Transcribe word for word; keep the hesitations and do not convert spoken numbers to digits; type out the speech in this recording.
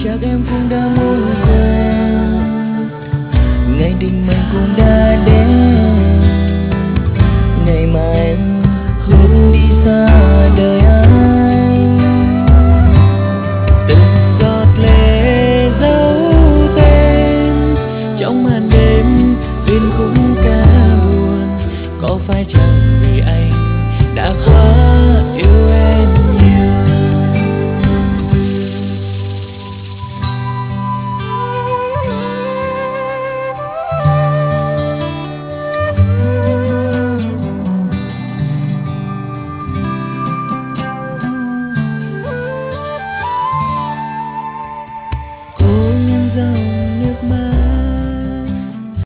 chắc em cũng đã muốn quên. Ngày định mệnh cũng đã